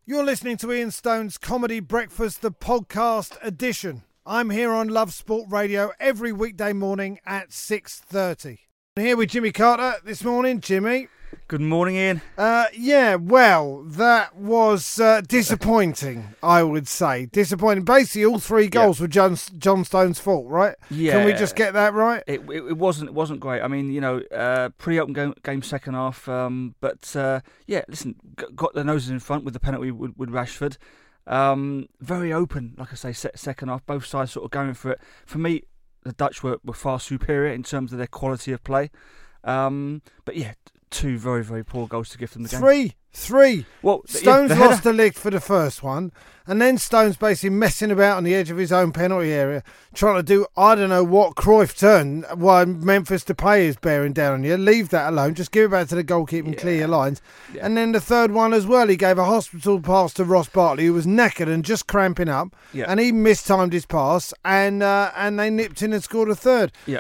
You're listening to Ian Stone's Comedy Breakfast, the podcast edition. I'm here on Love Sport Radio every weekday morning at 6:30. I'm here with Jimmy Carter this morning. Jimmy. Good morning, Ian. That was disappointing, I would say. Disappointing. Basically, all three goals were John Stone's fault, right? Yeah. Can we just get that right? It wasn't great. I mean, pretty open game second half. Listen, got the noses in front with the penalty with Rashford. Very open, like I say, second half. Both sides sort of going for it. For me, the Dutch were far superior in terms of their quality of play. Two very, very poor goals to give them the game. Three. Well, Stones lost the leg for the first one, and then Stones basically messing about on the edge of his own penalty area, trying to do, I don't know what Cruyff turn, while Memphis Depay is bearing down on you. Leave that alone. Just give it back to the goalkeeper and clear your lines. Yeah. And then the third one as well, he gave a hospital pass to Ross Barkley, who was knackered and just cramping up, and he mistimed his pass, and they nipped in and scored a third. Yeah.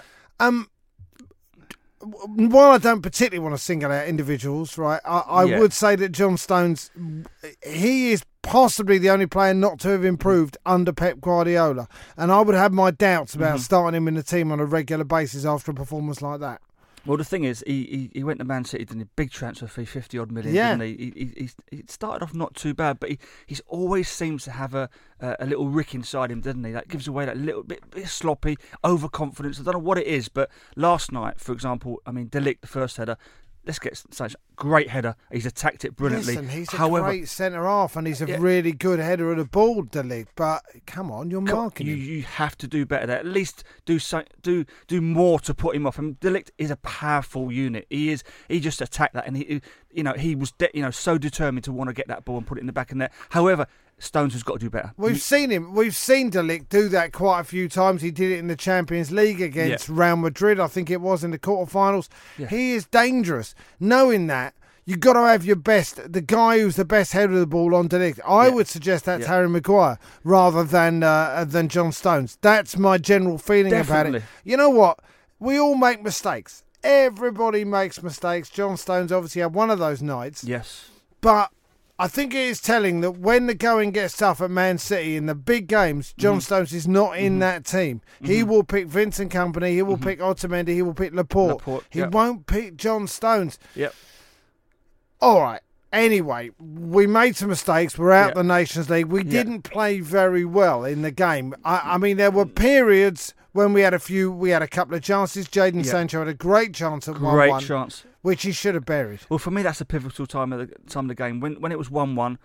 While I don't particularly want to single out individuals, right, I would say that John Stones, he is possibly the only player not to have improved under Pep Guardiola. And I would have my doubts about starting him in the team on a regular basis after a performance like that. Well, the thing is, he went to Man City, didn't he? Big transfer fee, 50-odd million, didn't he? He started off not too bad, but he's always seems to have a little rick inside him, doesn't he? That gives away that little bit sloppy, overconfidence. I don't know what it is, but last night, for example, I mean, De Ligt, the first header, let's get such great header. He's attacked it brilliantly. Listen, he's a great centre-half and he's a really good header of the ball, De Ligt. But come on, you're marking him. You have to do better there. At least do more to put him off. And De Ligt is a powerful unit. He just attacked that, and he was so determined to want to get that ball and put it in the back of the net. However, Stones has got to do better. We've seen De Ligt do that quite a few times. He did it in the Champions League against Real Madrid, I think it was, in the quarterfinals. Yeah. He is dangerous. Knowing that, you've got to have your best, the guy who's the best header of the ball on De Ligt. I would suggest that's Harry Maguire rather than John Stones. That's my general feeling about it. You know what? We all make mistakes. Everybody makes mistakes. John Stones obviously had one of those nights. Yes. But I think it is telling that when the going gets tough at Man City in the big games, John Stones is not in that team. He will pick Vincent Kompany, he will pick Otamendi, he will pick Laporte. He won't pick John Stones. Yep. All right. Anyway, we made some mistakes. We're out the Nations League. We didn't play very well in the game. I mean, there were periods when we had a couple of chances. Jadon Sancho had a great chance at 1-1. Great chance. Which he should have buried. Well, for me, that's a pivotal time of the game. When it was 1-1,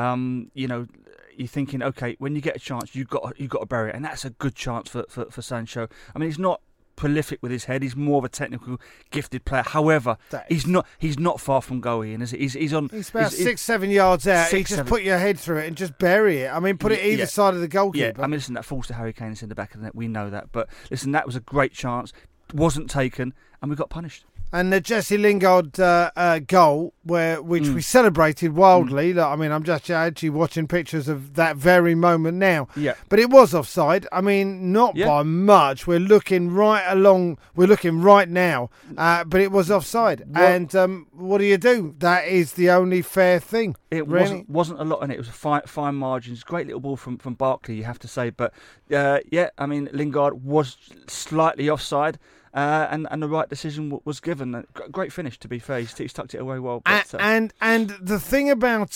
you're thinking, okay, when you get a chance, you've got to bury it, and that's a good chance for Sancho. I mean, he's not prolific with his head. He's more of a technical, gifted player. However, he's not far from going. And he's about 6-7 yards out. He just put your head through it and just bury it. I mean, put it either side of the goalkeeper. Yeah. I mean, listen, that falls to Harry Kane. It's in the back of the net. We know that. But listen, that was a great chance. Wasn't taken, and we got punished. And the Jesse Lingard goal, which we celebrated wildly. I mean, I'm just actually watching pictures of that very moment now. Yeah. But it was offside. I mean, not by much. We're looking right along. We're looking right now. But it was offside. And what do? That is the only fair thing. It wasn't a lot in it. It was fine margins. Great little ball from Barkley, you have to say. But I mean, Lingard was slightly offside. And the right decision was given. Great finish, to be fair. He's tucked it away well. But, and the thing about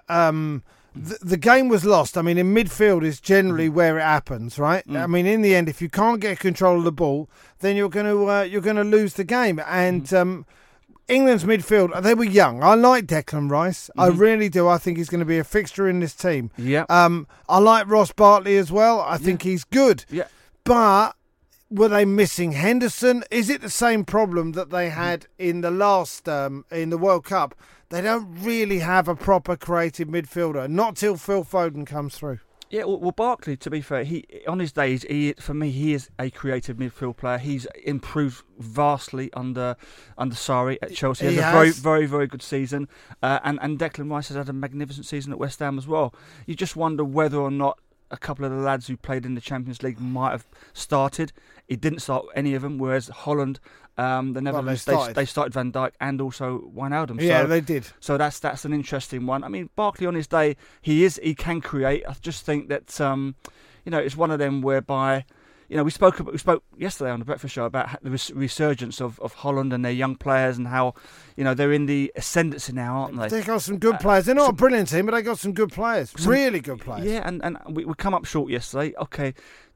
the game was lost. I mean, in midfield is generally where it happens, right? I mean, in the end, if you can't get control of the ball, then you're going to lose the game. And England's midfield, they were young. I like Declan Rice. I really do. I think he's going to be a fixture in this team. Yeah. I like Ross Barkley as well. I think he's good. Yeah. But were they missing Henderson? Is it the same problem that they had in the last in the World Cup? They don't really have a proper creative midfielder. Not till Phil Foden comes through. Yeah, well, Barkley, to be fair, he on his days, for me, he is a creative midfield player. He's improved vastly under Sarri at Chelsea. He has a very, very, very good season. And Declan Rice has had a magnificent season at West Ham as well. You just wonder whether or not a couple of the lads who played in the Champions League might have started. He didn't start any of them, whereas Holland, the Netherlands, they started Van Dijk and also Wijnaldum. Yeah, they did. So that's an interesting one. I mean, Barkley on his day, he can create. I just think that it's one of them whereby. We spoke yesterday on the Breakfast Show about the resurgence of Holland and their young players and how, they're in the ascendancy now, aren't they? They got some good players. They're not a brilliant team, but they got some good players. Really good players. Yeah, and we come up short yesterday. Okay,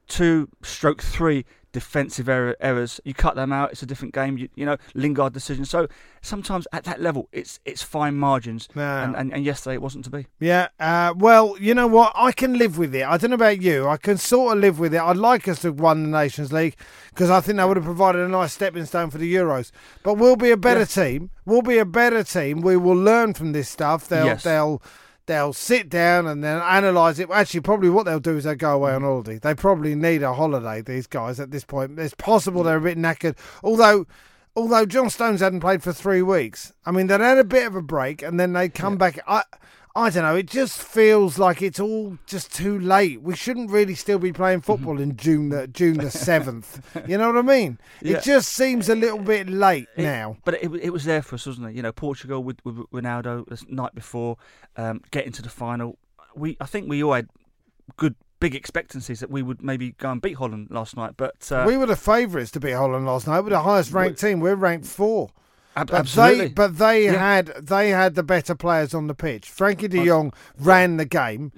2/3 defensive errors. You cut them out, it's a different game. Lingard decision. So sometimes at that level, it's fine margins. Yeah. And yesterday it wasn't to be. Yeah. Well, you know what? I can live with it. I don't know about you. I can sort of live with it. I'd like us to have won the Nations League because I think that would have provided a nice stepping stone for the Euros. But we'll be a better team. We'll be a better team. We will learn from this stuff. They'll sit down and then analyse it. Actually, probably what they'll do is they'll go away on holiday. They probably need a holiday, these guys, at this point. It's possible they're a bit knackered. Although John Stones hadn't played for 3 weeks. I mean, they'd had a bit of a break and then they'd come back. I don't know. It just feels like it's all just too late. We shouldn't really still be playing football in June the 7th. You know what I mean? Yeah. It just seems a little bit late now. But it was there for us, wasn't it? Portugal with Ronaldo the night before, getting to the final. I think we all had good big expectancies that we would maybe go and beat Holland last night. But we were the favourites to beat Holland last night. We're the highest ranked team. We're ranked 4. Absolutely. But they had the better players on the pitch. Frankie de Jong ran the game,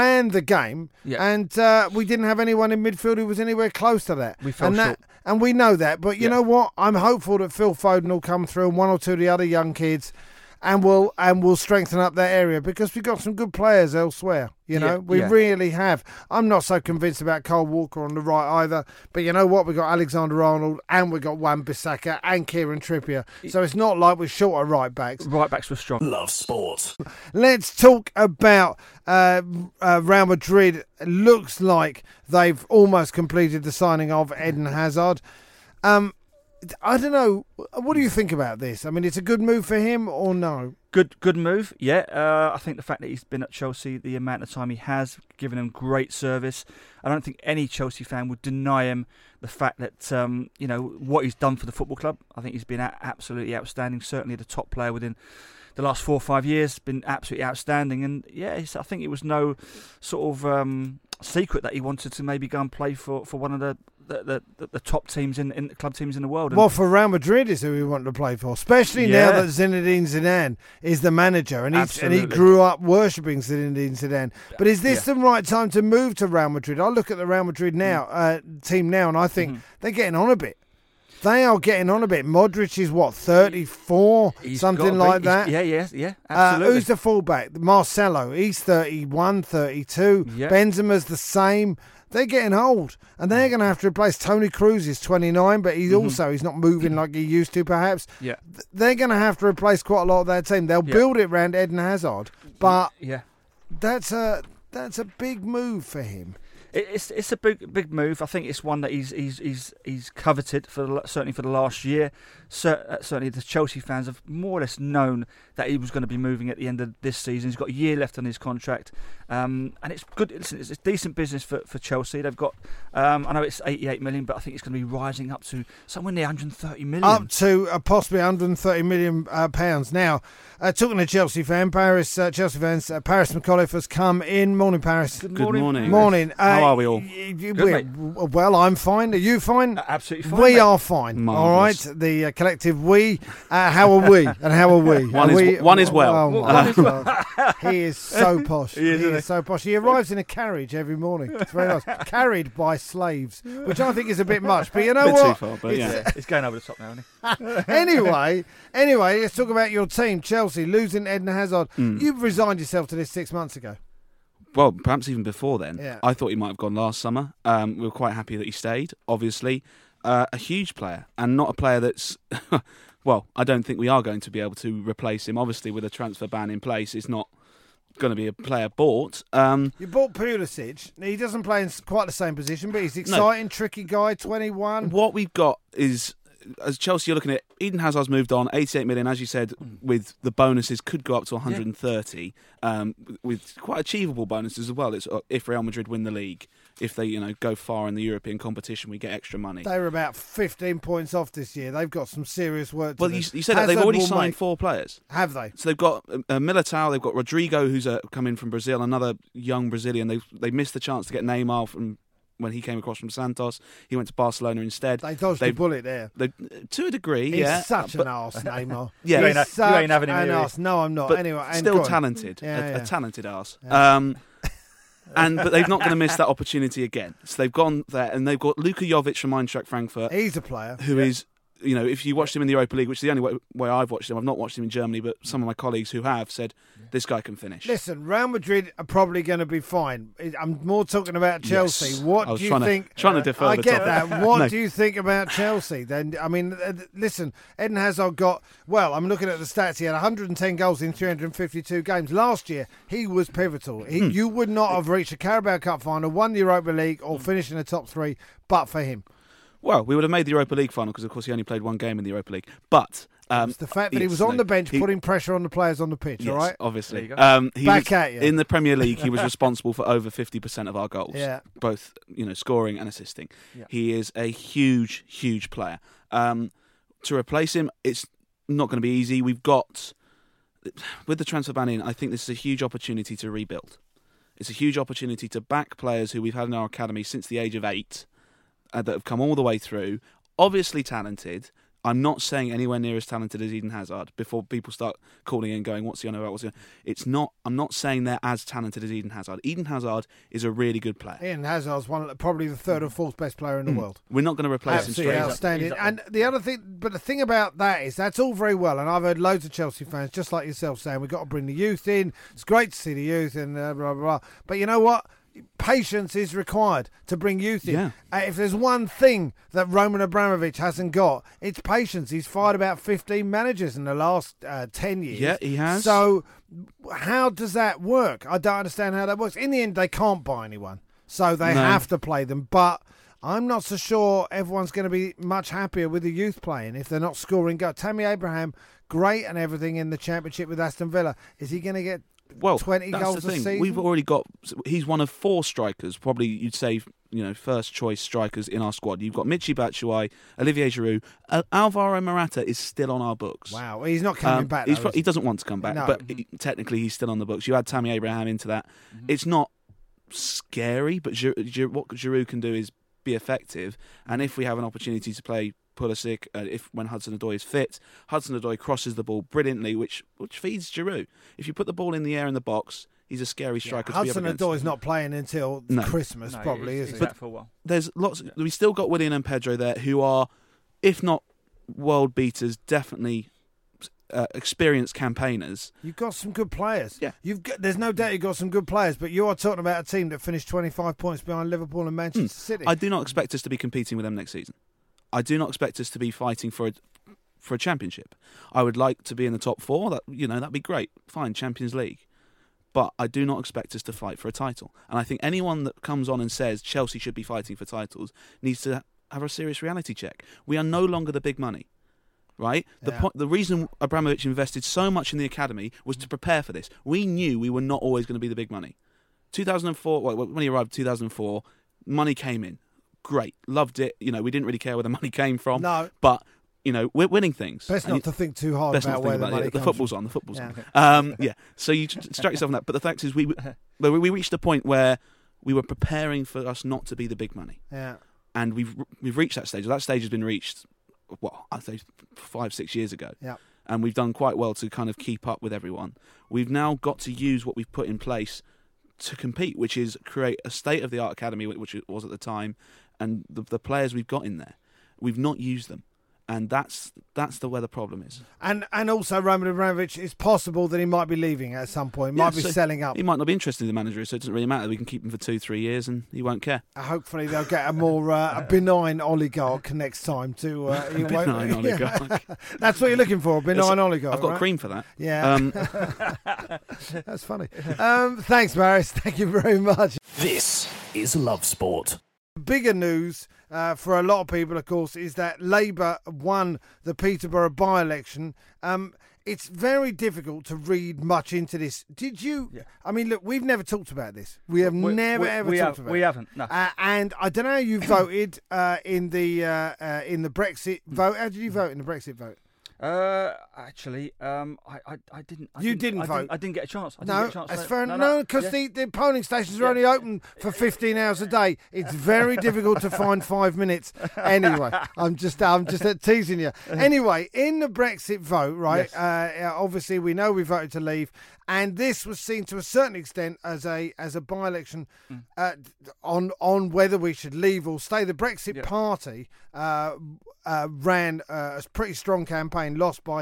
and we didn't have anyone in midfield who was anywhere close to that. We fell short. And we know that. But you know what? I'm hopeful that Phil Foden will come through and one or two of the other young kids, and we'll strengthen up that area because we've got some good players elsewhere. We really have. I'm not so convinced about Kyle Walker on the right either. But you know what? We've got Alexander-Arnold and we've got Wan-Bissaka and Kieran Trippier. So it's not like we're short of right backs. Right backs were strong. Love sport. Let's talk about Real Madrid. It looks like they've almost completed the signing of Eden Hazard. I don't know. What do you think about this? I mean, it's a good move for him or no? Good move, yeah. I think the fact that he's been at Chelsea, the amount of time he has, given him great service. I don't think any Chelsea fan would deny him the fact that, what he's done for the football club. I think he's been absolutely outstanding, certainly the top player within the last 4 or 5 years, been absolutely outstanding. And, I think it was no sort of secret that he wanted to maybe go and play for one of the top teams in the club teams in the world. Well, for Real Madrid is who we want to play for, especially now that Zinedine Zidane is the manager and he grew up worshipping Zinedine Zidane. But is this the right time to move to Real Madrid? I look at the Real Madrid team now and I think they're getting on a bit. They are getting on a bit. Modric is 34, something like that. Yeah, absolutely. Who's the fullback? Marcelo. He's 31, 32. Yeah. Benzema's the same. They're getting old, and they're going to have to replace Toni Kroos. Is 29, but he's not moving like he used to. Perhaps. Yeah. They're going to have to replace quite a lot of their team. They'll build it around Eden Hazard, but that's a big move for him. It's a big move. I think it's one that he's coveted certainly for the last year. Certainly the Chelsea fans have more or less known that he was going to be moving at the end of this season. He's got a year left on his contract, and it's good. Listen, it's decent business for Chelsea. They've got I know it's 88 million, but I think it's going to be rising up to somewhere near 130 million. Up to possibly 130 million pounds. Now, talking to Chelsea fans, Paris McAuliffe has come in. Morning, Paris. Good morning. Morning. How are we all? Well, I'm fine. Are you fine? Absolutely fine. We are fine. Marvellous. All right. The collective we. How are we? And how are we? One is well. Oh, my God. He is so posh. He is so posh. He arrives in a carriage every morning. It's very nice. Carried by slaves, which I think is a bit much. But you know what? Too far, but it's going over the top now, isn't it? Anyway, let's talk about your team, Chelsea, losing Eden Hazard. You've resigned yourself to this 6 months ago. Well, perhaps even before then. Yeah. I thought he might have gone last summer. We were quite happy that he stayed, obviously. A huge player, and not a player that's... well, I don't think we are going to be able to replace him. Obviously, with a transfer ban in place, it's not going to be a player bought. You bought Pulisic. He doesn't play in quite the same position, but he's exciting, tricky guy, 21. What we've got is... As Chelsea, you're looking at Eden Hazard's moved on. 88 million, as you said, with the bonuses could go up to 130, with quite achievable bonuses as well. It's if Real Madrid win the league, if they go far in the European competition, we get extra money. They were about 15 points off this year. They've got some serious work to do. Well, you said that they've already signed 4 players. Have they? So they've got Militao, they've got Rodrigo, who's come in from Brazil, another young Brazilian. They missed the chance to get Neymar from when he came across from Santos. He went to Barcelona instead. They dodged a bullet there. To a degree, He's such an arse, Neymar. Yeah, you ain't having him an here. Arse. No, I'm not. But anyway, still talented. A talented arse. Yeah. But they're not going to miss that opportunity again. So they've gone there, and they've got Luka Jovic from Eintracht Frankfurt. He's a player who is, if you watched him in the Europa League, which is the only way I've watched him, I've not watched him in Germany, but some of my colleagues who have said this guy can finish. Listen, Real Madrid are probably going to be fine. I'm more talking about Chelsea. Yes. What do you think? Trying to defer I the get topic. that. What do you think about Chelsea? Then, I mean, listen, Eden Hazard I'm looking at the stats. He had 110 goals in 352 games. Last year, he was pivotal. You would not have reached a Carabao Cup final, won the Europa League, or finished in the top 3, but for him. Well, we would have made the Europa League final because, of course, he only played 1 game in the Europa League. But it's the fact that he was on the bench putting pressure on the players on the pitch, yes, all right? Obviously. Back at you. In the Premier League, he was responsible for over 50% of our goals, both scoring and assisting. Yeah. He is a huge, huge player. To replace him, it's not going to be easy. We've got, with the transfer ban in, I think this is a huge opportunity to rebuild. It's a huge opportunity to back players who we've had in our academy since the age of 8, that have come all the way through, obviously talented. I'm not saying anywhere near as talented as Eden Hazard before people start calling in going, what's he on about? It's not. I'm not saying they're as talented as Eden Hazard. Eden Hazard is a really good player. Eden Hazard's probably the 3rd or 4th best player in the world. We're not going to replace him straight up. Outstanding. And the other thing, but the thing about that is that's all very well, and I've heard loads of Chelsea fans, just like yourself, saying we've got to bring the youth in. It's great to see the youth and blah, blah, blah. But you know what? Patience is required to bring youth in. Yeah. If there's one thing that Roman Abramovich hasn't got, it's patience. He's fired about 15 managers in the last 10 years. Yeah, he has. So how does that work? I don't understand how that works. In the end, they can't buy anyone, so they have to play them. But I'm not so sure everyone's going to be much happier with the youth playing if they're not scoring goals. Tammy Abraham, great and everything in the Championship with Aston Villa. Is he going to get 20 goals a season? We've already got. He's one of 4 strikers. Probably you'd say, first choice strikers in our squad. You've got Michy Batshuayi, Olivier Giroud, Alvaro Morata is still on our books. Wow, he's not coming back. He doesn't want to come back, but technically he's still on the books. You add Tammy Abraham into that. It's not scary, but what Giroud can do is be effective. And if we have an opportunity to play Pulisic, when Hudson-Odoi is fit, Hudson-Odoi crosses the ball brilliantly, which feeds Giroud. If you put the ball in the air in the box, he's a scary striker. Hudson-Odoi is not playing until Christmas, probably, is he? But for a while. There's lots. We still got Willian and Pedro there, who are, if not world beaters, definitely experienced campaigners. You've got some good players. Yeah, there's no doubt you've got some good players, but you are talking about a team that finished 25 points behind Liverpool and Manchester City. I do not expect us to be competing with them next season. I do not expect us to be fighting for a championship. I would like to be in the top 4. That'd be great. Fine, Champions League. But I do not expect us to fight for a title. And I think anyone that comes on and says Chelsea should be fighting for titles needs to have a serious reality check. We are no longer the big money, right? The reason Abramovich invested so much in the academy was to prepare for this. We knew we were not always going to be the big money. 2004, when he arrived, 2004, money came in. Great, loved it. We didn't really care where the money came from. No, but we're winning things. Best not to think too hard about where the money comes from. The football's on. The football's on. So you distract yourself from that. But the fact is, we reached a point where we were preparing for us not to be the big money. Yeah. And we've reached that stage. That stage has been reached, I'd say 5-6 years ago. Yeah. And we've done quite well to kind of keep up with everyone. We've now got to use what we've put in place to compete, which is create a state-of-the-art academy, which it was at the time, and the players we've got in there, we've not used them, and that's where the problem is. And also Roman Abramovich, it's possible that he might be leaving at some point, might be selling up. He might not be interested in the manager, so it doesn't really matter. We can keep him for 2-3 years, and he won't care. Hopefully they'll get a more a benign oligarch next time too. Benign oligarch. That's what you're looking for, a benign oligarch. I've got cream for that. Yeah. That's funny. Thanks, Maris. Thank you very much. This is Love Sport. Bigger news for a lot of people, of course, is that Labour won the Peterborough by-election. It's very difficult to read much into this. Did you? Yeah. I mean, look, we've never talked about this. We have never talked about it. We haven't. No. And I don't know how you voted in the Brexit vote. How did you vote in the Brexit vote? Actually, I didn't. You didn't vote. I didn't get a chance. That's fair enough. No, because the polling stations are only open for 15 hours a day. It's very difficult to find 5 minutes. Anyway, I'm just teasing you. Anyway, in the Brexit vote, right? Yes. Obviously, we know we voted to leave, and this was seen to a certain extent as a by-election on whether we should leave or stay. The Brexit Party ran a pretty strong campaign, lost by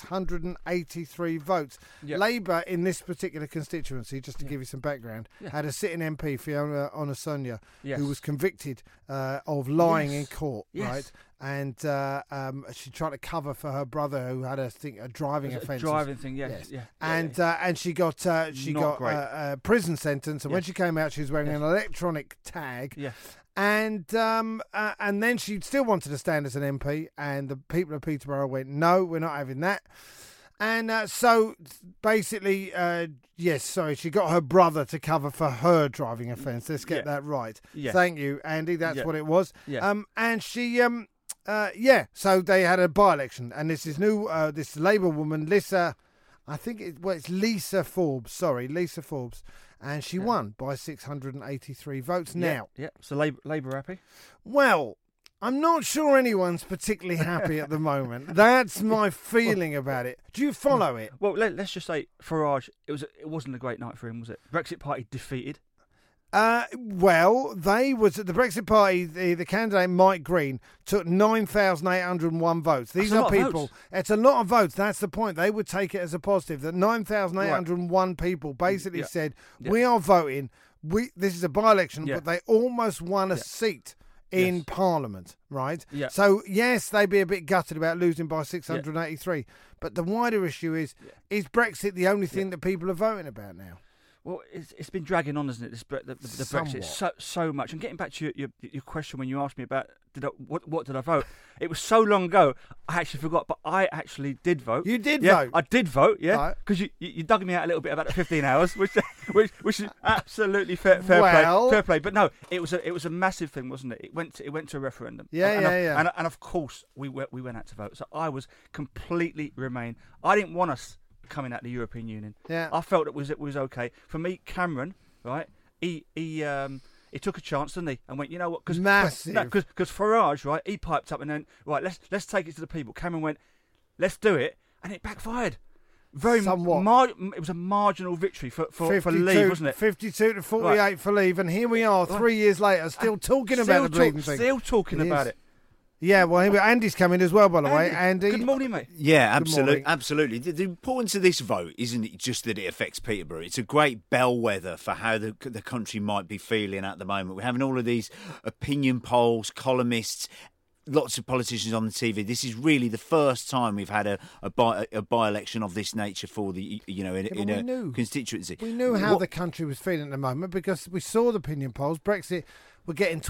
683 votes. Yep. Labour in this particular constituency, just to give you some background, had a sitting MP, Fiona Onasonia, who was convicted of lying in court, right? And she tried to cover for her brother, who had a driving offence. Driving thing, yes. And she got a prison sentence. And when she came out, she was wearing an electronic tag. Yeah. And then she still wanted to stand as an MP, and the people of Peterborough went, no, we're not having that. And so basically, she got her brother to cover for her driving offence. Let's get that right. Yeah. Thank you, Andy. That's what it was. Yeah. And she, so they had a by-election, and this is new, this Labour woman, Lisa, it's Lisa Forbes. Sorry, Lisa Forbes. And she won by 683 votes now. Yeah. So Labour happy? Well, I'm not sure anyone's particularly happy at the moment. That's my feeling about it. Do you follow it? Well, let's just say Farage, it wasn't a great night for him, was it? Brexit Party defeated. Well, the Brexit Party, the candidate Mike Green took 9,801 votes. These are people. It's a lot of votes. That's the point. They would take it as a positive that 9,801 people basically said, we are voting. This is a by-election, but they almost won a seat in Parliament, right? Yeah. So, yes, they'd be a bit gutted about losing by 683. But the wider issue is Brexit the only thing that people are voting about now? Well, it's been dragging on, isn't it? The Brexit so much. And getting back to your question when you asked me about what did I vote? It was so long ago, I actually forgot. But I actually did vote. You did vote. I did vote. Yeah, because you dug me out a little bit about the 15 hours, which is absolutely fair play. But no, it was a massive thing, wasn't it? It went to a referendum. Yeah. And of course we went out to vote. So I was completely Remain. I didn't want us coming out of the European Union. Yeah. I felt it was okay. For me, Cameron, right, he took a chance, didn't he? And went, you know what? Massive. Because Farage, right, he piped up and then, right, let's take it to the people. Cameron went, let's do it, and it backfired. Somewhat. It was a marginal victory for Leave, wasn't it? 52 to 48 for Leave, and here we are 3 years later, still talking about the bleeding thing. Still talking about it. Yeah, well, Andy's coming as well, by the way. Andy. Good morning, mate. Yeah, absolutely. The importance of this vote isn't it just that it affects Peterborough. It's a great bellwether for how the country might be feeling at the moment. We're having all of these opinion polls, columnists, lots of politicians on the TV. This is really the first time we've had a by-election of this nature for the in a constituency. We knew how the country was feeling at the moment because we saw the opinion polls. Brexit. We're getting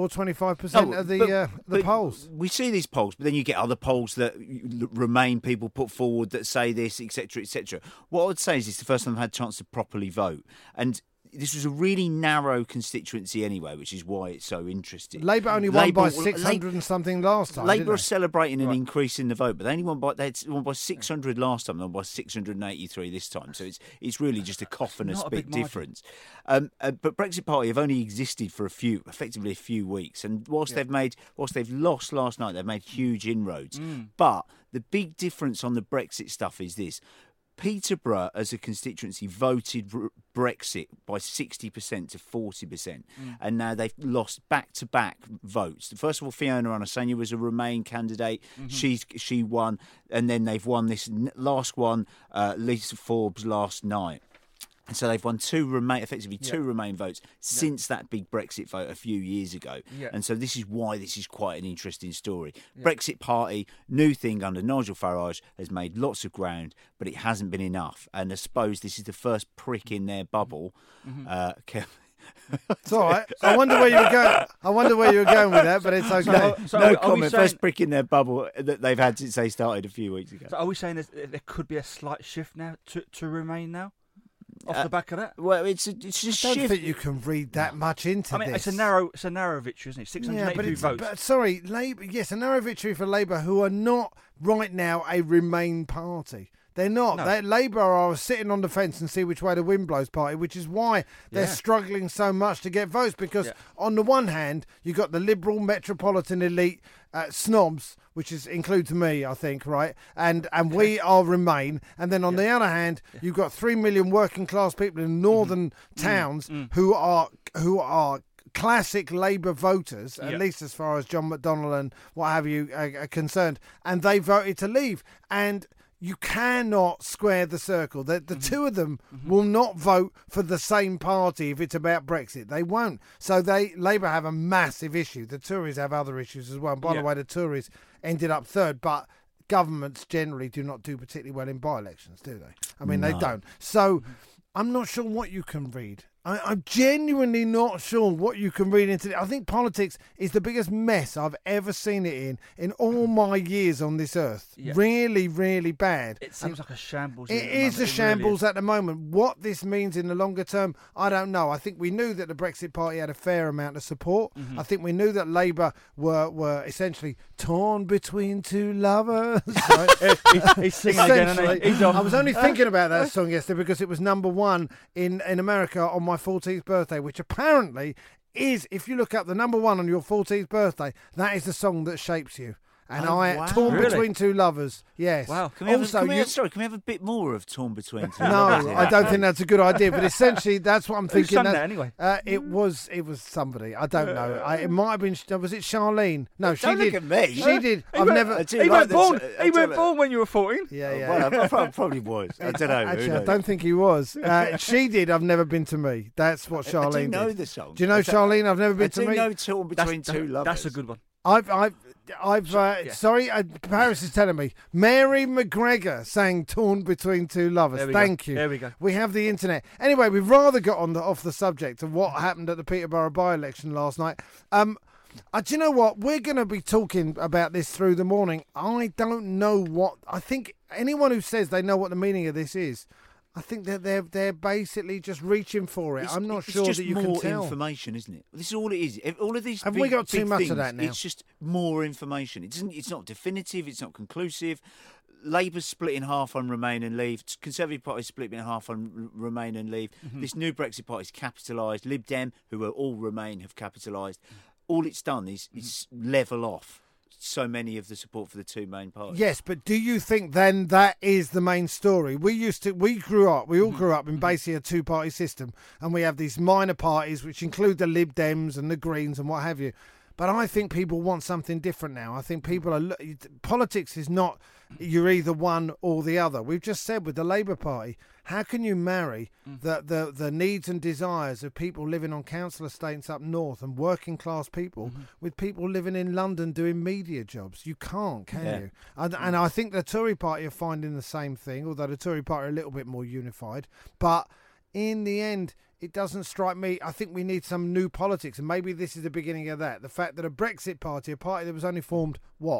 24-25% of the polls. We see these polls, but then you get other polls that Remain people put forward that say this, etc., etc. What I would say is it's the first time I've had a chance to properly vote. And this was a really narrow constituency anyway, which is why it's so interesting. Labour only won by 600 and something last time. Labour are celebrating an increase in the vote, but they won by 600 last time, they won by 683 this time. So it's really just a cough and a spit difference. But Brexit Party have only existed for effectively a few weeks, and whilst they've lost last night, they've made huge inroads. But the big difference on the Brexit stuff is this. Peterborough, as a constituency, voted Brexit by 60% to 40%, and now they've lost back-to-back votes. First of all, Fiona Onasonia was a Remain candidate. She won, and then they've won this last one, Lisa Forbes, last night. And so they've won two Remain votes since that big Brexit vote a few years ago. Yeah. And so this is why this is quite an interesting story. Yeah. Brexit Party, new thing under Nigel Farage, has made lots of ground, but it hasn't been enough. And I suppose this is the first prick in their bubble. It's all right. I wonder where you were going with that, but it's okay. No comment. First brick in their bubble that they've had since they started a few weeks ago. So are we saying there could be a slight shift now to Remain now? Off the back of that? Well, it's just I don't think you can read that much into this. It's a narrow victory, isn't it? 682 votes. But sorry, Labour. Yes, a narrow victory for Labour, who are not right now a Remain party. They're not. No. Labour are sitting on the fence and see which way the wind blows party, which is why they're struggling so much to get votes. Because on the one hand, you've got the liberal metropolitan elite snobs, which includes me, I think, right? And we are Remain. And then on the other hand, you've got 3 million working class people in northern towns who are classic Labour voters, at least as far as John McDonnell and what have you are concerned, and they voted to leave. And you cannot square the circle. The two of them will not vote for the same party if it's about Brexit. They won't. So Labour have a massive issue. The Tories have other issues as well. And by the way, the Tories ended up third, but governments generally do not do particularly well in by-elections, do they? I mean, they don't. So I'm not sure what you can read. I'm genuinely not sure what you can read into it. I think politics is the biggest mess I've ever seen it in all my years on this earth. Yeah. Really, really bad. It seems like a shambles. It is a shambles at the moment. What this means in the longer term, I don't know. I think we knew that the Brexit Party had a fair amount of support. I think we knew that Labour were essentially torn between two lovers. He's singing again, isn't he? He's off. I was only thinking about that song yesterday because it was number one in America on my 14th birthday, which apparently is, if you look up the number one on your 14th birthday, that is the song that shapes you. And torn between two lovers. Yes. Wow. Can we have a bit more of torn between two lovers? No, I don't think that's a good idea. But essentially, that's what I'm thinking. Who sang that anyway? It was somebody. I don't know. It might have been. Was it Charlene? No, she don't did. Look at me. She did. He went born. He went born when you were 14. Yeah. Well, I probably was. I don't know. Actually, I don't think he was. She did. I've never been to me. That's what Charlene did. I do know the song. Do you know Charlene? I've never been to me. I do know torn between two lovers. That's a good one. Sorry, Paris is telling me. Mary McGregor sang "Torn Between Two Lovers." Thank you. There we go. We have the internet. Anyway, we've rather got off the subject of what happened at the Peterborough by-election last night. Do you know what? We're going to be talking about this through the morning. I don't know what. I think anyone who says they know what the meaning of this is, I think that they're basically just reaching for it. I'm not sure that you can tell. It's just more information, isn't it? This is all it is. All of these have we got too much things, of that now? It's just more information. It's not definitive. It's not conclusive. Labour's split in half on Remain and Leave. Conservative Party's split in half on Remain and Leave. This new Brexit Party's capitalised. Lib Dem, who are all Remain, have capitalised. All it's done is level off so many of the support for the two main parties. Yes, but do you think then that is the main story? We all grew up in basically a two-party system, and we have these minor parties which include the Lib Dems and the Greens and what have you. But I think people want something different now. I think politics is not you're either one or the other. We've just said with the Labour Party, how can you marry the needs and desires of people living on council estates up north and working class people with people living in London doing media jobs? You can't, can you? And I think the Tory Party are finding the same thing, although the Tory Party are a little bit more unified. But in the end, it doesn't strike me. I think we need some new politics, and maybe this is the beginning of that. The fact that a Brexit party, a party that was only formed,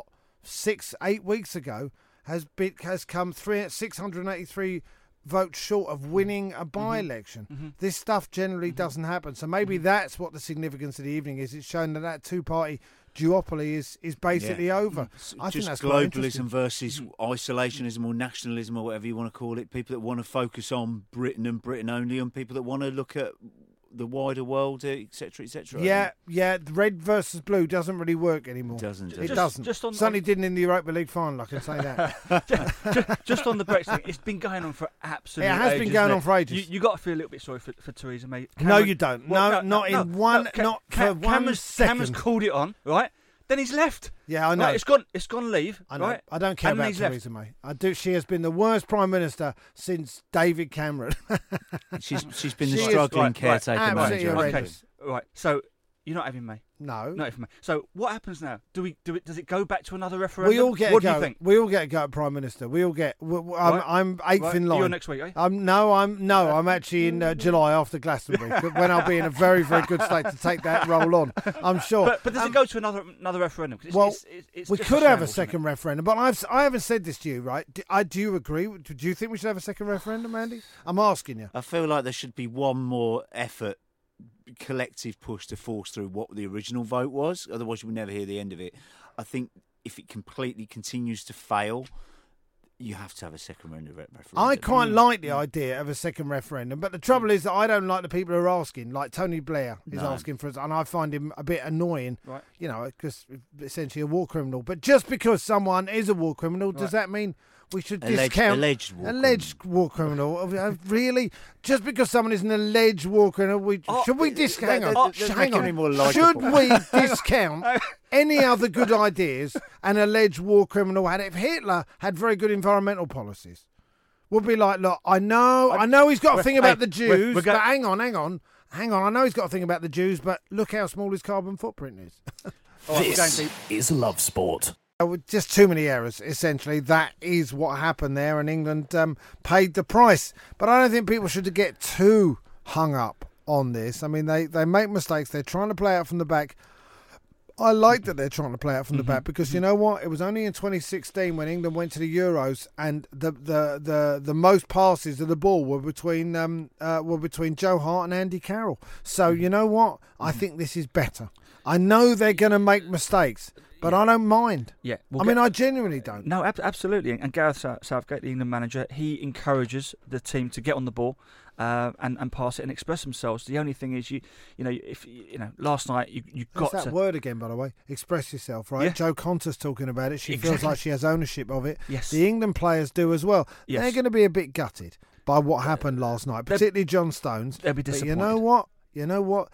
6-8 weeks ago, has come 683 votes short of winning a by-election. This stuff generally doesn't happen. So maybe that's what the significance of the evening is. It's shown that two-party duopoly is basically over. I think that's globalism versus isolationism or nationalism or whatever you want to call it. People that want to focus on Britain and Britain only, and people that want to look at the wider world, etc., etc. Yeah. Red versus blue doesn't really work anymore. It doesn't. Certainly didn't in the Europa League final. I can say that. just on the Brexit, it's been going on for absolutely. It has been going on for ages. You got to feel a little bit sorry for Theresa May. No, you don't. Not for 1 second. Cameron's called it on, right? Then he's left. Yeah, I know. Right, it's gone leave. I know. Right? I don't care about Theresa May. I do. She has been the worst Prime Minister since David Cameron. she's been the struggling caretaker manager. Absolutely horrendous. Okay. Right. So You're not having May. No. Not having May. So what happens now? Does it go back to another referendum? We all get what a go. Do you think? We all get a go at Prime Minister. We all get. I'm eighth in line. You're next week, eh? I'm actually in July after Glastonbury when I'll be in a very, very good state to take that role on. I'm sure. But does it go to another referendum? It's we could have a second referendum, but I haven't said this to you, right? Do you agree? Do you think we should have a second referendum, Andy? I'm asking you. I feel like there should be one more effort, collective push to force through what the original vote was. Otherwise, you will never hear the end of it. I think if it completely continues to fail, you have to have a second referendum. I quite like the idea of a second referendum, but the trouble is that I don't like the people who are asking, like Tony Blair is asking for us, and I find him a bit annoying, right. You know, because essentially a war criminal. But just because someone is a war criminal, does that mean we should discount alleged war criminal? Really? Just because someone is an alleged war criminal, should we discount? Hang on. Should we discount any other good ideas an alleged war criminal had? If Hitler had very good environmental policies, we'd be like, look, I know he's got a thing about the Jews, but hang on. I know he's got a thing about the Jews, but look how small his carbon footprint is. This is Love Sport. Just too many errors, essentially. That is what happened there, and England paid the price. But I don't think people should get too hung up on this. I mean, they make mistakes. They're trying to play out from the back. I like that they're trying to play out from the back because you know what? It was only in 2016 when England went to the Euros and the most passes of the ball were between Joe Hart and Andy Carroll. So you know what? I think this is better. I know they're going to make mistakes. But I don't mind. Yeah, I genuinely don't. No, absolutely. And Gareth Southgate, the England manager, he encourages the team to get on the ball and pass it and express themselves. The only thing is, last night you got that word again, by the way. Express yourself, right? Yeah. Jo Conter's talking about it. She feels like she has ownership of it. Yes. The England players do as well. Yes. They're going to be a bit gutted by what happened last night, particularly John Stones. They'll be disappointed. But you know what?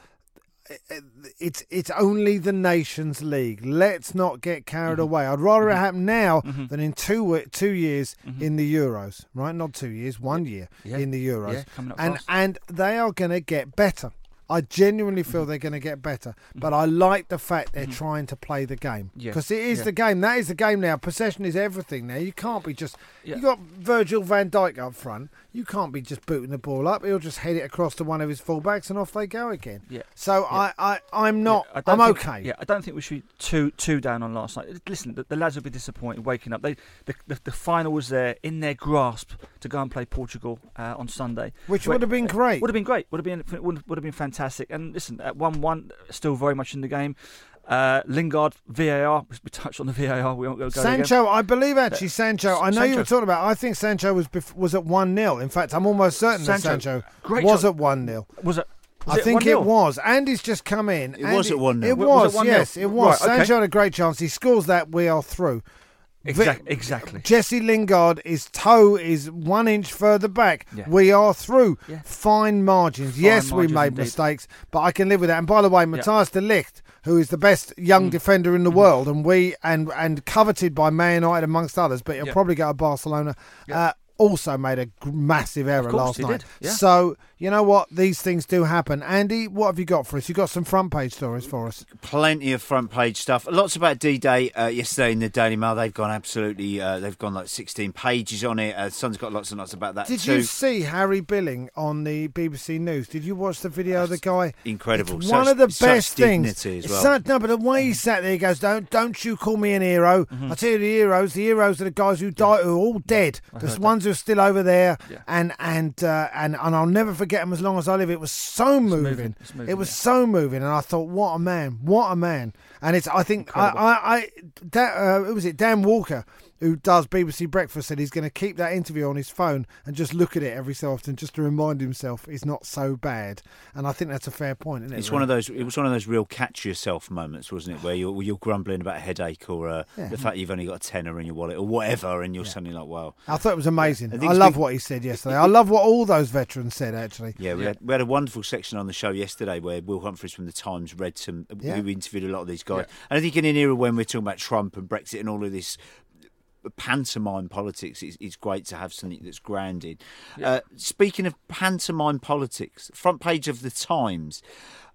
It's only the Nations League. Let's not get carried away. I'd rather it happen now than in 2 years in the Euros, right? Not 2 years, 1 year in the Euros. Yeah, coming up fast. And they are going to get better. I genuinely feel they're going to get better. But I like the fact they're trying to play the game. Because it is the game. That is the game now. Possession is everything now. You can't be just... Yeah. You got Virgil van Dijk up front. You can't be just booting the ball up. He'll just head it across to one of his fullbacks and off they go again. Yeah. So I'm not... I'm okay. Yeah, I don't think we should be too down on last night. Listen, the lads will be disappointed waking up. The final was there in their grasp to go and play Portugal on Sunday. Which would have been great. Would have been great. Would have been fantastic. And listen, at 1-1, still very much in the game. Lingard, VAR. We touched on the VAR. We won't go Sancho, again. I believe actually Sancho. I know you were talking about. I think Sancho was at 1-0. In fact, I'm almost certain that Sancho was at 1-0. Was it? I think it was. Andy's just come in. Was at 1-0. It was. Yes, it was. Right, okay. Sancho had a great chance. He scores that. We are through. Exactly. Jesse Lingard, his toe is 1 inch further back. Yeah. We are through. Yeah. Fine margins. We made mistakes, but I can live with that. And by the way, Matthias de Ligt, who is the best young defender in the world, and coveted by Man United amongst others, but he'll probably go to Barcelona. Also made a massive error last night. Yeah. So, you know what? These things do happen. Andy, what have you got for us? You got some front page stories for us? Plenty of front page stuff. Lots about D-Day yesterday in the Daily Mail. They've gone absolutely, they've gone like 16 pages on it. Sun's got lots and lots about that too. Did you see Harry Billing on the BBC News? Did you watch the video of the guy? Incredible. It's one of the best things. As well. No, but the way he sat there, he goes, don't you call me an hero. I tell you the heroes are the guys who died, who are all dead. There's ones who are still over there, and I'll never forget him as long as I live. It was so moving. It was so moving, and I thought, what a man. And it's, I think, who was it? Dan Walker, who does BBC Breakfast, said he's going to keep that interview on his phone and just look at it every so often, just to remind himself it's not so bad. And I think that's a fair point, isn't it? It's one of those. It was one of those real catch yourself moments, wasn't it? Where you're grumbling about a headache or the fact you've only got a tenner in your wallet or whatever, and you're suddenly like, "Wow!" I thought it was amazing. I love what he said yesterday. I love what all those veterans said. Actually, we had a wonderful section on the show yesterday where Will Humphries from the Times read some. Who interviewed a lot of these guys, and I think in an era when we're talking about Trump and Brexit and all of this pantomime politics, it's great to have something that's grounded. Speaking of pantomime politics, front page of the Times,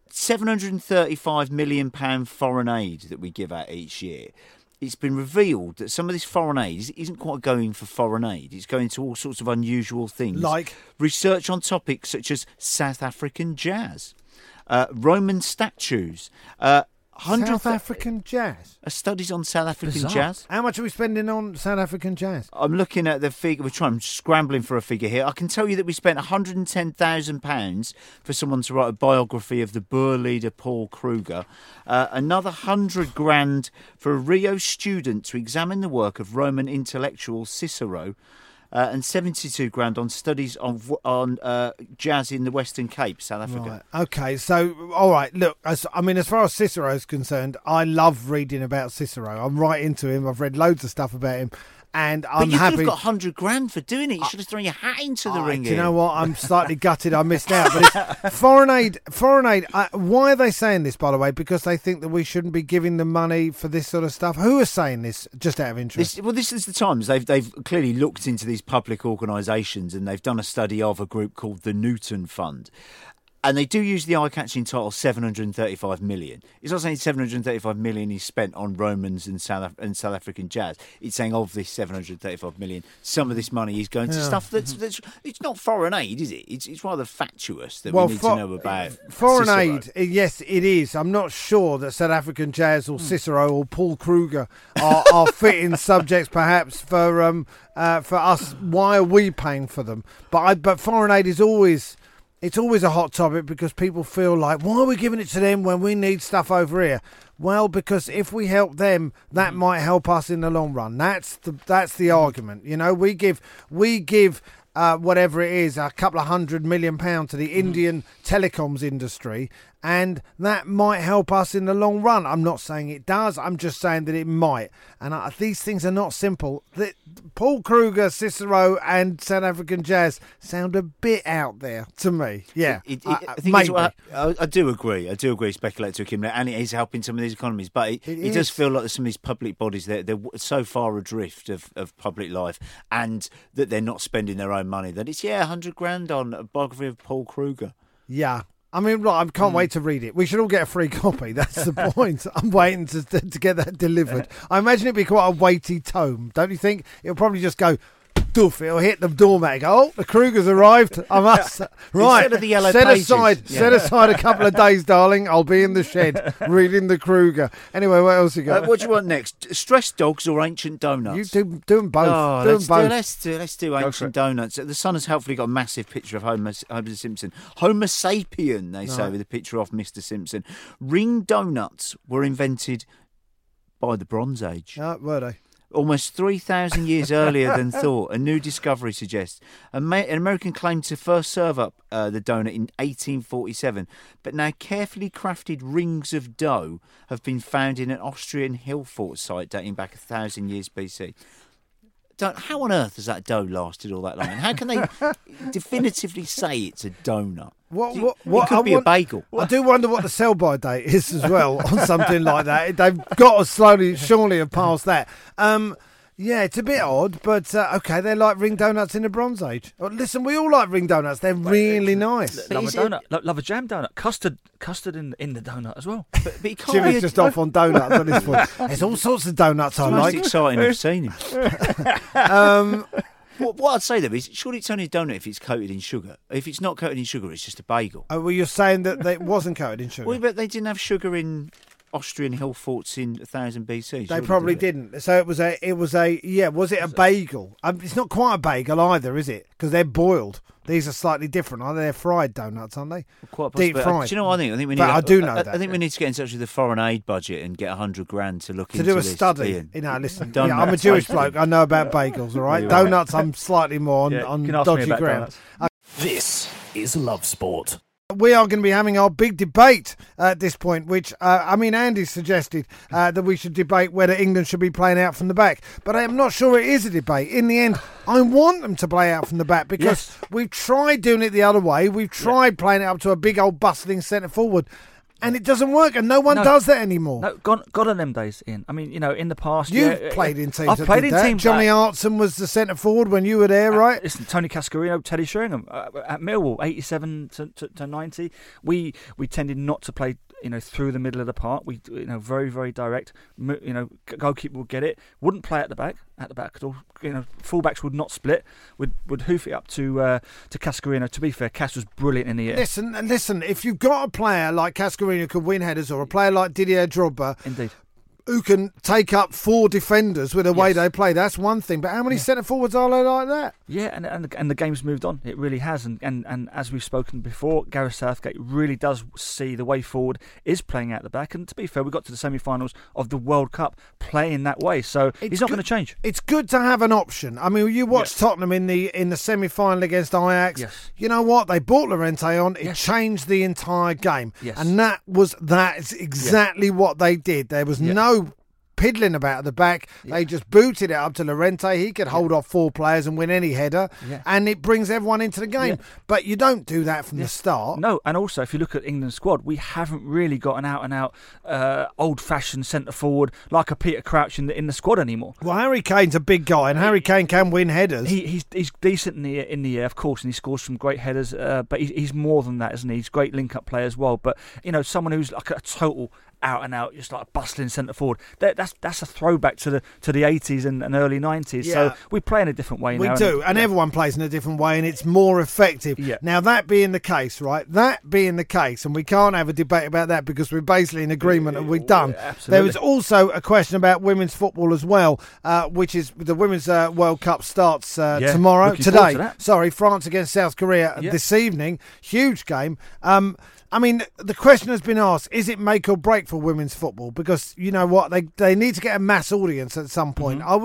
£735 million foreign aid that we give out each year. It's been revealed that some of this foreign aid isn't quite going for foreign aid. It's going to all sorts of unusual things. Like? Research on topics such as South African jazz, Roman statues, South African jazz? Studies on South African Bizarre. jazz. How much are we spending on South African jazz? I'm looking at the figure. I'm scrambling for a figure here. I can tell you that we spent £110,000 for someone to write a biography of the Boer leader Paul Kruger. Another £100,000 for a Rio student to examine the work of Roman intellectual Cicero. And £72,000 on studies on jazz in the Western Cape, South Africa. Right. Okay, so all right. Look, as far as Cicero is concerned, I love reading about Cicero. I'm right into him. I've read loads of stuff about him, and I'm happy. But you could have got £100,000 for doing it. You should have thrown your hat into the ring. Do you know what? I'm slightly gutted. I missed out. But it's foreign aid. Why are they saying this, by the way? Because they think that we shouldn't be giving them money for this sort of stuff. Who are saying this? Just out of interest. This is the Times. They've clearly looked into these public organisations, and they've done a study of a group called the Newton Fund. And they do use the eye-catching title $735 million. It's not saying $735 million is spent on Romans and South African jazz. It's saying of this $735 million, some of this money is going to stuff that's it's not foreign aid, is it? It's rather fatuous that we need to know about. Foreign Cicero. aid, yes, it is. I'm not sure that South African jazz or Cicero or Paul Kruger are fitting subjects, perhaps for us. Why are we paying for them? But foreign aid is always. It's always a hot topic because people feel like, why are we giving it to them when we need stuff over here? Well, because if we help them, that might help us in the long run. That's the argument. You know, we give whatever it is, a couple of £100 million to the Indian telecoms industry, and that might help us in the long run. I'm not saying it does. I'm just saying that it might. And these things are not simple. Paul Kruger, Cicero, and South African jazz sound a bit out there to me. Yeah, I do agree. I do agree. Speculate to accumulate, and it is helping some of these economies. But it does feel like some of these public bodies they're so far adrift of public life, and that they're not spending their own money. That it's £100,000 on a biography of Paul Kruger. Yeah. I mean, right, I can't wait to read it. We should all get a free copy. That's the point. I'm waiting to get that delivered. I imagine it'd be quite a weighty tome, don't you think? It'll probably just go, doof, it'll hit the doormat and go, oh, the Krugers arrived. I must. Right. Instead of the yellow pages. Set aside a couple of days, darling. I'll be in the shed reading the Kruger. Anyway, what else you got? What do you want next? Stressed dogs or ancient donuts? You do them both. Oh, do them both. Let's do ancient donuts. The Sun has helpfully got a massive picture of Homer Simpson. Homo sapien, they say, with a picture of Mr. Simpson. Ring donuts were invented by the Bronze Age. Were they? Almost 3,000 years earlier than thought, a new discovery suggests. An American claimed to first serve up the donut in 1847, but now carefully crafted rings of dough have been found in an Austrian hill fort site dating back 1,000 years BC. How on earth has that dough lasted all that long? And how can they definitively say it's a donut? It could be a bagel. I do wonder what the sell-by date is as well on something like that. They've got to surely have passed that. Yeah, it's a bit odd, but okay, they're like ring donuts in the Bronze Age. Listen, we all like ring donuts. They're really nice. Love a donut. Love a jam donut. Custard in the donut as well. But Jimmy's just off on donuts at this point. There's all sorts of donuts I like. It's exciting I've seen him. What I'd say though is, surely it's only a donut if it's coated in sugar. If it's not coated in sugar, it's just a bagel. Oh, well, you're saying that it wasn't coated in sugar? Well, but they didn't have sugar in Austrian hill forts in 1000 BC. They probably didn't. So was it a bagel? It's not quite a bagel either, is it? Because they're boiled. These are slightly different, aren't they? They're fried donuts, aren't they? Quite deep fried. Do you know what I think? I do know that. I think we need to get in touch with the foreign aid budget and get $100,000 to look into do a this. study. Listen, I'm a Jewish bloke. I know about bagels, all right? Donuts, I'm slightly more on dodgy ground. This is Love Sport. We are going to be having our big debate at this point, which, Andy suggested that we should debate whether England should be playing out from the back. But I am not sure it is a debate. In the end, I want them to play out from the back because we've tried doing it the other way. We've tried playing it up to a big old bustling centre forward. And it doesn't work, and no one does that anymore. No, gone on them days, Ian. I mean, in the past... You've played in teams I've played in that. teams. Johnny Artson was the centre forward when you were there, right? Listen, Tony Cascarino, Teddy Sheringham at Millwall, 87 to 90. We tended not to play, through the middle of the park. We, very, very direct. Goalkeeper would get it. Wouldn't play at the back at all. Fullbacks would not split. Would hoof it up to Cascarino. To be fair, Cas was brilliant in the air. Listen. If you've got a player like Cascarino who can win headers, or a player like Didier Drogba, indeed, who can take up 4 defenders with the way they play, that's one thing. But how many centre forwards are there like that? Yeah, and the game's moved on. It really has. And as we've spoken before, Gareth Southgate really does see the way forward is playing out the back. And to be fair, we got to the semi-finals of the World Cup playing that way. So he's not going to change. It's good to have an option. I mean, you watched Tottenham in the semi-final against Ajax. Yes. You know what? They brought Llorente on. It changed the entire game. Yes. And that's exactly what they did. There was no piddling about at the back. They just booted it up to Llorente. He could hold off 4 players and win any header, and it brings everyone into the game. But you don't do that from the start. No, and also if you look at England's squad, we haven't really got an out-and-out old-fashioned centre forward like a Peter Crouch in the squad anymore. Well, Harry Kane's a big guy, and Harry Kane can win headers. He's decent in the air, of course, and he scores some great headers. But he's more than that, isn't he? He's a great link-up player as well. But someone who's like a total out and out, just like a bustling centre forward. That's a throwback to the 80s and early 90s. Yeah. So we play in a different way now. We do, and everyone plays in a different way, and it's more effective. Yeah. Now, that being the case, right? That being the case, and we can't have a debate about that because we're basically in agreement and we're done. Absolutely. There was also a question about women's football as well, which is the Women's World Cup starts today. Sorry, France against South Korea this evening. Huge game. I mean, the question has been asked, is it make or break for women's football? Because, you know what, they need to get a mass audience at some point. I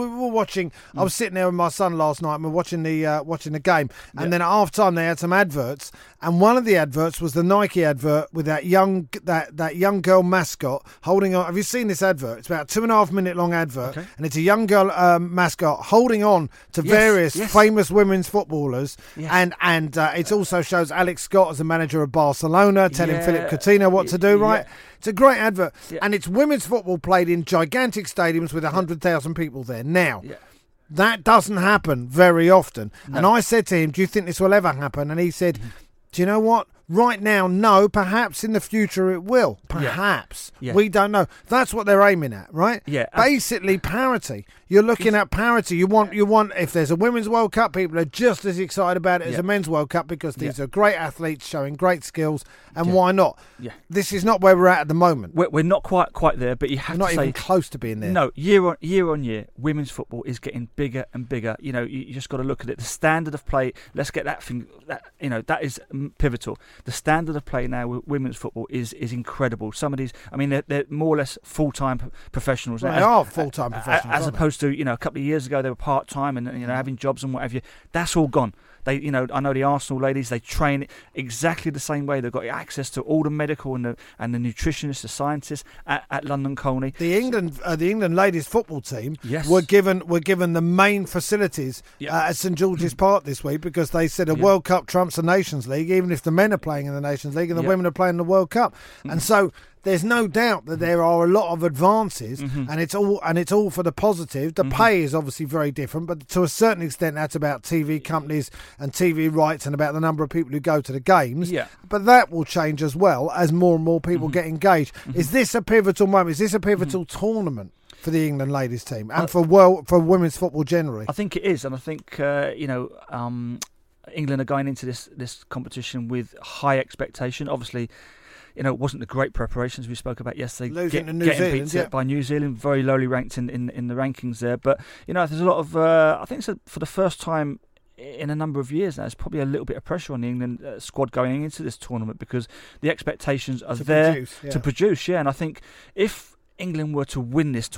was sitting there with my son last night and we're watching the game. And then at half-time they had some adverts. And one of the adverts was the Nike advert with that young girl mascot holding on. Have you seen this advert? It's about a 2.5 minute long advert. Okay. And it's a young girl mascot holding on to various famous women's footballers. Yes. And it also shows Alex Scott as the manager of Barcelona, telling Philip Coutinho what to do, right? It's a great advert. And it's women's football played in gigantic stadiums with 100,000 people there. Now, that doesn't happen very often. No. And I said to him, do you think this will ever happen? And he said, do you know what? Right now, no. Perhaps in the future it will. Perhaps. Yeah. We don't know. That's what they're aiming at, right? Yeah. Basically, parity. You're looking at parity. You want. If there's a Women's World Cup, people are just as excited about it as a Men's World Cup because these are great athletes showing great skills. And why not? Yeah. This is not where we're at the moment. We're not quite there, but you have to say... Not even close to being there. No, year on year, women's football is getting bigger and bigger. You know, you just got to look at it. The standard of play, let's get that thing... That is pivotal. The standard of play now with women's football is incredible. Some of these, I mean, they're more or less full-time professionals. Well, they are full-time professionals, as opposed to, a couple of years ago they were part-time and having jobs and what have you. That's all gone. They, I know the Arsenal ladies. They train exactly the same way. They've got access to all the medical and the nutritionists, the scientists at London Colney. The England ladies football team were given the main facilities at St George's Park this week because they said a World Cup trumps the Nations League, even if the men are playing in the Nations League and the women are playing in the World Cup. And so there's no doubt that there are a lot of advances, and it's all for the positive. The pay is obviously very different, but to a certain extent, that's about TV companies and TV rights and about the number of people who go to the games. Yeah. But that will change as well as more and more people get engaged. Is this a pivotal moment? Is this a pivotal tournament for the England ladies team and for women's football generally? I think it is, and I think England are going into this competition with high expectation. Obviously, it wasn't the great preparations we spoke about yesterday. Getting beat by New Zealand, very lowly ranked in the rankings there. But, there's a lot of, I think for the first time in a number of years now, there's probably a little bit of pressure on the England squad going into this tournament because the expectations are to produce. And I think if England were to win this tournament,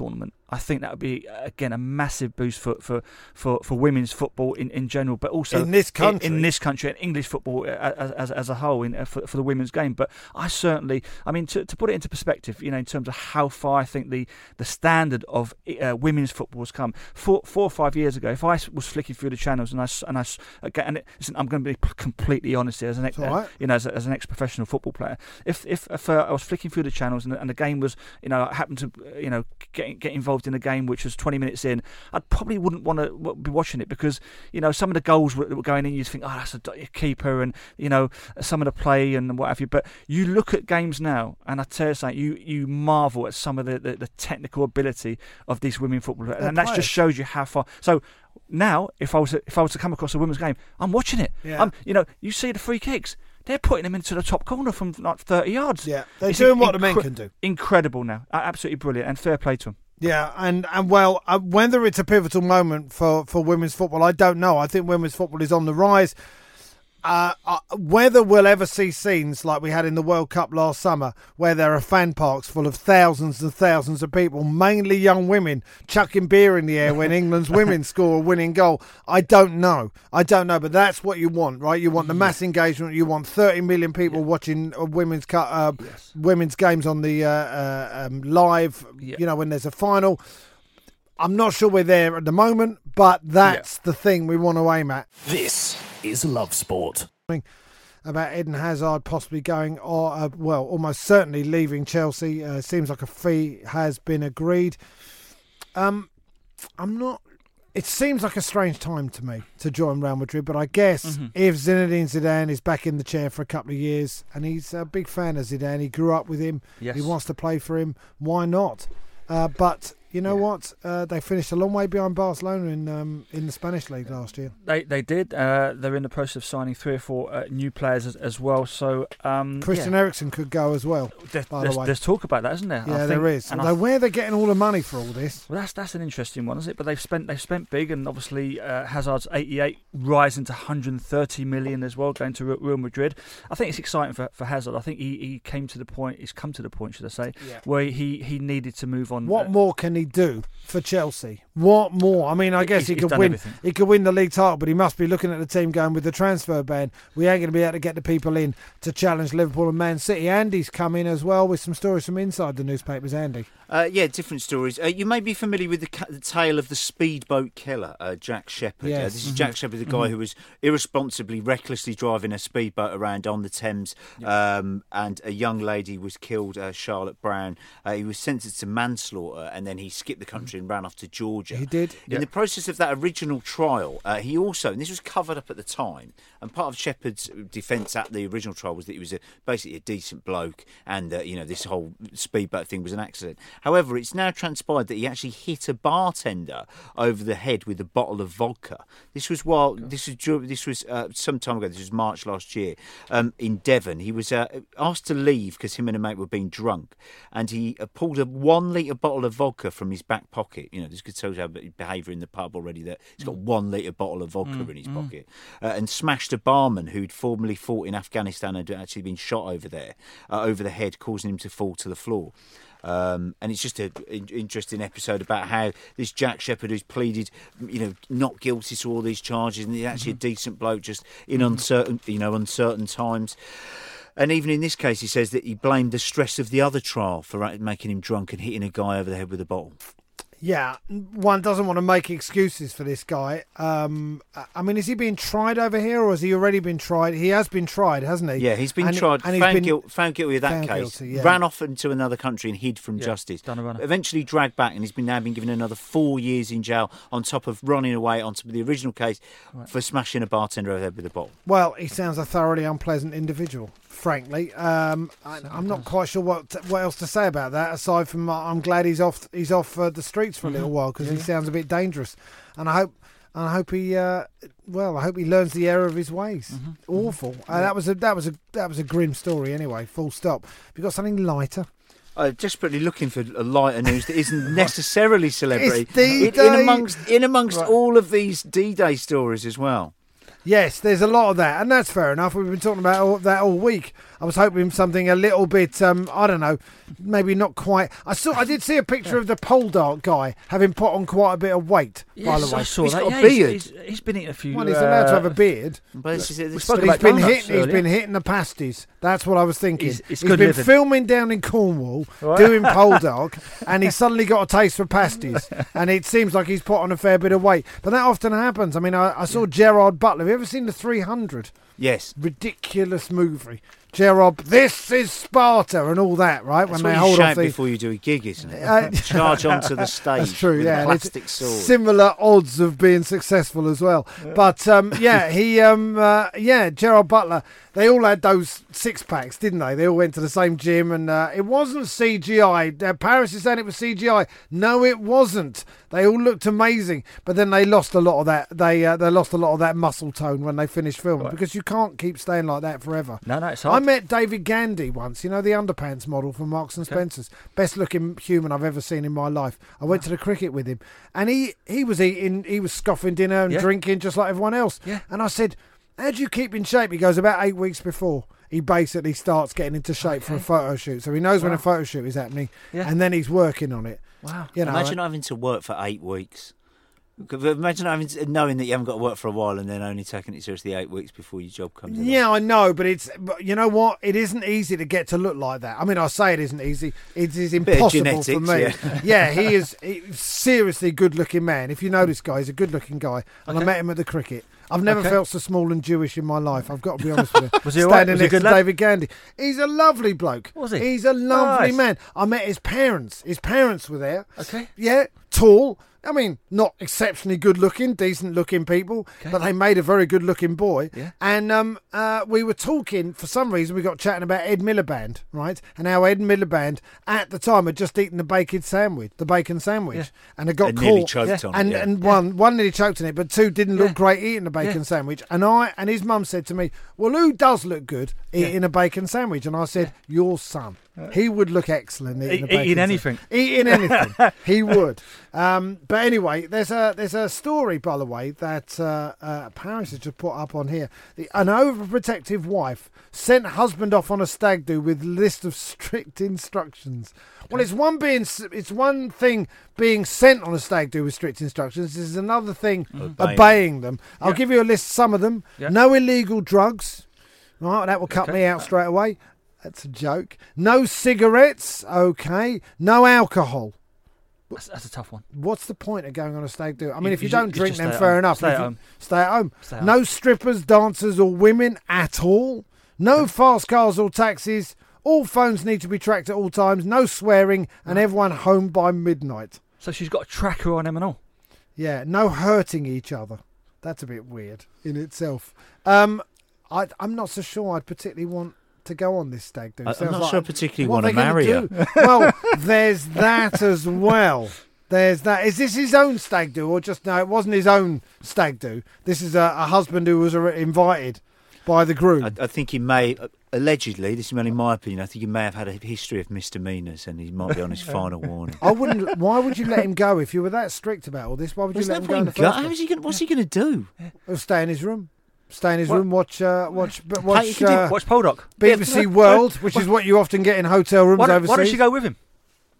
I think that would be, again, a massive boost for women's football in general, but also in this country, and English football as a whole for the women's game. But I certainly, to put it into perspective, in terms of how far I think the standard of women's football has come. 4 or 5 years ago, if I was flicking through the channels listen, I'm going to be completely honest here as an as an ex-professional football player. If I was flicking through the channels and the game was, I happened to get involved in a game which was 20 minutes in, I probably wouldn't want to be watching it because some of the goals that were going in, you'd think, that's a keeper, and some of the play and what have you. But you look at games now, and I tell you something, you marvel at some of the technical ability of these women footballers, and that just shows you how far. So now, if I was to come across a women's game, I'm watching it. Yeah. You see the free kicks. They're putting them into the top corner from like 30 yards. Yeah, they're doing what the men can do. Incredible now, absolutely brilliant, and fair play to them. Yeah, and whether it's a pivotal moment for women's football, I don't know. I think women's football is on the rise. Whether we'll ever see scenes like we had in the World Cup last summer, where there are fan parks full of thousands and thousands of people, mainly young women, chucking beer in the air when England's women score a winning goal, I don't know. But that's what you want, right? You want the mass engagement. You want 30 million people watching women's games on the live. When there's a final. I'm not sure we're there at the moment, but that's the thing we want to aim at. This is Love Sport. About Eden Hazard possibly going, or almost certainly leaving Chelsea. Seems like a fee has been agreed. It seems like a strange time to me to join Real Madrid, but I guess if Zinedine Zidane is back in the chair for a couple of years, and he's a big fan of Zidane, he grew up with him, he wants to play for him, why not? But you know what? They finished a long way behind Barcelona in the Spanish league last year. They did. They're in the process of signing 3 or 4 new players as well. So Christian Eriksen could go as well. There's talk about that, isn't there? Yeah, there is. Although where are they getting all the money for all this? Well, that's an interesting one, isn't it? But they've spent big, and obviously Hazard's 88 rising to 130 million as well, going to Real Madrid. I think it's exciting for Hazard. I think he's come to the point, should I say, where he needed to move on. What more can he do for Chelsea? What more? I mean, I guess he could win. Everything. He could win the league title, but he must be looking at the team going, with the transfer ban, we ain't going to be able to get the people in to challenge Liverpool and Man City. Andy's come in as well with some stories from inside the newspapers. Andy. Different stories. You may be familiar with the tale of the speedboat killer, Jack Shepherd. Yes. This is Jack Shepherd, the guy who was irresponsibly, recklessly driving a speedboat around on the Thames, and a young lady was killed, Charlotte Brown. He was sentenced to manslaughter, and then he skipped the country and ran off to Georgia. He did. In the process of that original trial, he also, and this was covered up at the time, and part of Shepherd's defence at the original trial was that he was basically a decent bloke, and this whole speedboat thing was an accident. However, it's now transpired that he actually hit a bartender over the head with a bottle of vodka. This was some time ago. This was March last year in Devon. He was asked to leave because him and a mate were being drunk, and he pulled a 1 litre bottle of vodka from his back pocket. This could tell you how behaviour in the pub already. That he's got 1 litre bottle of vodka in his pocket, and smashed a barman who'd formerly fought in Afghanistan and had actually been shot over there, over the head, causing him to fall to the floor. And it's just an interesting episode about how this Jack Shepherd, who's pleaded, not guilty to all these charges, and he's actually a decent bloke, just in uncertain times. And even in this case, he says that he blamed the stress of the other trial for making him drunk and hitting a guy over the head with a bottle. Yeah, one doesn't want to make excuses for this guy. I mean, is he being tried over here, or has he already been tried? He has been tried, hasn't he? Yeah, he's been tried, found guilty of that case. Guilty, ran off into another country and hid from justice. Eventually dragged back, and he's now been given another 4 years in jail on top of running away on top of the original case for smashing a bartender over the head with a bottle. Well, he sounds a thoroughly unpleasant individual, frankly. I'm not quite sure what else to say about that, aside from I'm glad he's off the streets for a little while, because he sounds a bit dangerous, and I hope he learns the error of his ways. Awful. That was a grim story anyway. Full stop. Have you got something lighter? Desperately looking for a lighter news that isn't necessarily celebrity. It's D-Day. In amongst all of these D-Day stories as well. Yes, there's a lot of that, and that's fair enough. We've been talking about that all week. I was hoping something a little bit, I don't know, maybe not quite. I did see a picture of the pole dart guy having put on quite a bit of weight. By the way, I saw he's that. got a beard. He's been eating a few. Well, he's allowed to have a beard. But we spoke about He's been donuts earlier. hitting the pasties. That's what I was thinking. He's been good living. filming down in Cornwall, doing pole dog, and he's suddenly got a taste for pasties. And it seems like he's put on a fair bit of weight. But that often happens. I mean, I saw Gerard Butler. Have you ever seen the 300? Yes. Ridiculous movie. Gerard, this is Sparta and all that, right? That's when what they you hold shout off before you do a gig, isn't it? Charge onto the stage. That's true, with yeah. a and plastic it's sword. similar odds of being successful as well. But Gerard Butler. They all had those six packs, didn't they? They all went to the same gym, and it wasn't CGI. Paris is saying it was CGI. No, it wasn't. They all looked amazing, but then they lost a lot of that. They lost a lot of that muscle tone when they finished filming because you can't keep staying like that forever. No, it's hard. I met David Gandy once. You know, the underpants model from Marks and Spencer's. Best looking human I've ever seen in my life. I went to the cricket with him, and he was scoffing dinner and drinking just like everyone else. Yeah. And I said, how do you keep in shape? He goes, about 8 weeks before he basically starts getting into shape for a photo shoot. So he knows when a photo shoot is happening, and then he's working on it. Wow. You know, Imagine having to work for 8 weeks. Imagine knowing that you haven't got to work for a while and then only taking it seriously 8 weeks before your job comes in. Yeah, I know, but you know what? It isn't easy to get to look like that. I mean, I say it isn't easy. It is impossible for me. Yeah, he's seriously good-looking man. If you know this guy, he's a good-looking guy. And I met him at the cricket. I've never felt so small and Jewish in my life. I've got to be honest with you. Was he all right? Was he next a good to lad? David Gandy. He's a lovely bloke. Was he? He's a lovely Nice. man. I met his parents. His parents were there. Okay. Yeah, tall. I mean, not exceptionally good-looking, decent-looking people, but they made a very good-looking boy. Yeah. And we were talking, for some reason, we got chatting about Ed Miliband, right? And how Ed Miliband, at the time, had just eaten the bacon sandwich, and had got And nearly caught. choked on it. And one nearly choked on it, but two didn't look great eating the bacon sandwich. And his mum said to me, well, who does look good eating a bacon sandwich? And I said, your son. He would look excellent eating a bacon Eating anything. Eating anything. He would. But anyway, there's a story, by the way, that Paris has just put up on here. An overprotective wife sent husband off on a stag do with list of strict instructions. Well, it's one thing being sent on a stag do with strict instructions. This is another thing obeying them. I'll give you a list. Some of them. Yeah. No illegal drugs. Right, that will cut me out straight away. That's a joke. No cigarettes. Okay. No alcohol. That's a tough one. What's the point of going on a stag do? I mean, if you you don't just drink, stay then at fair home. enough. Stay If at you- home. Stay at home. Stay at home. No strippers, dancers, or women at all. No fast cars or taxis. All phones need to be tracked at all times. No swearing, and everyone home by midnight. So she's got a tracker on him and all. Yeah. No hurting each other. That's a bit weird in itself. I'm not so sure I'd particularly want to go on this stag do. I'm not sure I particularly what want to are they gonna marry do? her. Well, there's that as well. There's that. Is this his own stag do, or just no? It wasn't his own stag do. This is a husband who was invited by the groom. I think he may, allegedly, this is only my opinion, I think he may have had a history of misdemeanours and he might be on his final warning. I wouldn't. Why would you let him go if you were that strict about all this? Why would you There's let him no go in the point. first How's place? he gonna, what's he going to do? He'll stay in his room. Stay in his room. Watch Watch Poldock. BBC World, which is what you often get in hotel rooms overseas. Why don't she go with him?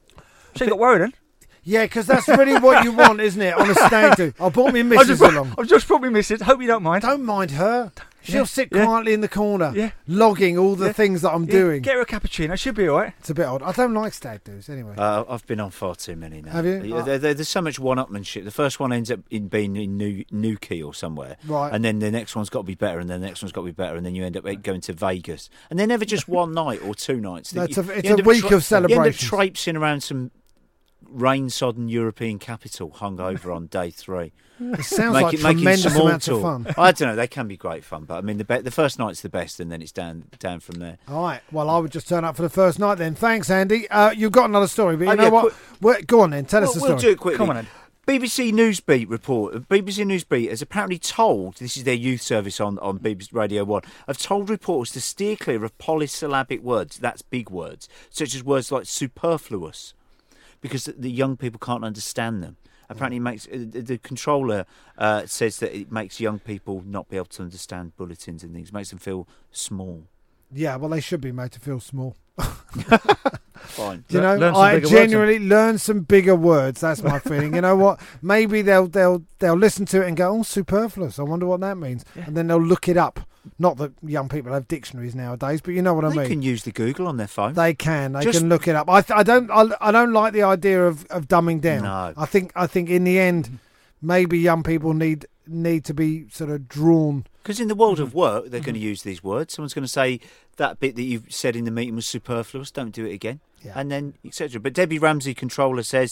She got worried then. Yeah, because that's really what you want, isn't it? On a stag do. I brought me missus along. I've just brought me missus. Hope you don't mind. Don't mind her. She'll sit yeah. quietly in the corner, Yeah. logging all the things that I'm doing. Get her a cappuccino. She'll be all right. It's a bit odd. I don't like stag do's anyway. I've been on far too many now. Have you? There's so much one-upmanship. The first one ends up in being in Newquay or somewhere, Right. and then the next one's got to be better, and then the next one's got to be better, and then you end up going to Vegas, and they're never just one night or 2 nights. No, it's You a end up week of You end celebrations. up traipsing around some rain-sodden European capital hungover on day 3. It sounds like making tremendous small amounts of talk. fun. I don't know. They can be great fun, but I mean, the first night's the best, and then it's down from there. All right. Well, I would just turn up for the first night then. Thanks, Andy. You've got another story, but you know yeah, what? Go on then. Tell us the story. We'll do it quickly. Come on, Ed. BBC Newsbeat has apparently told, this is their youth service on BBC Radio 1, have told reporters to steer clear of polysyllabic words, that's big words, such as words like superfluous, because the young people can't understand them. Apparently, the controller says that it makes young people not be able to understand bulletins and things. It makes them feel small. Yeah, well, they should be made to feel small. Fine. You know, I genuinely learn some bigger words. That's my feeling. You know what? Maybe they'll listen to it and go, "Oh, superfluous. I wonder what that means," and then they'll look it up. Not that young people have dictionaries nowadays, but you know what I mean. They can use the Google on their phone. They can. They can look it up. I don't like the idea of dumbing down. No. I think in the end, maybe young people need to be sort of drawn. Because in the world of work, they're going to use these words. Someone's going to say that bit that you said in the meeting was superfluous. Don't do it again. Yeah. And then etc. But Debbie Ramsey, controller, says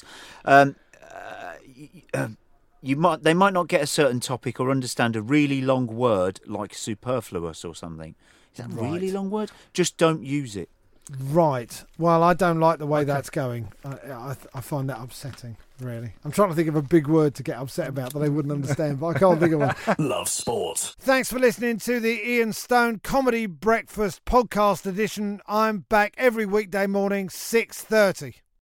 they might not get a certain topic or understand a really long word like superfluous or something. Is that a really long word? Just don't use it. Right. Well, I don't like the way that's going. I find that upsetting, really. I'm trying to think of a big word to get upset about that they wouldn't understand, but I can't think of one. Love sport. Thanks for listening to the Ian Stone Comedy Breakfast Podcast Edition. I'm back every weekday morning, 6:30.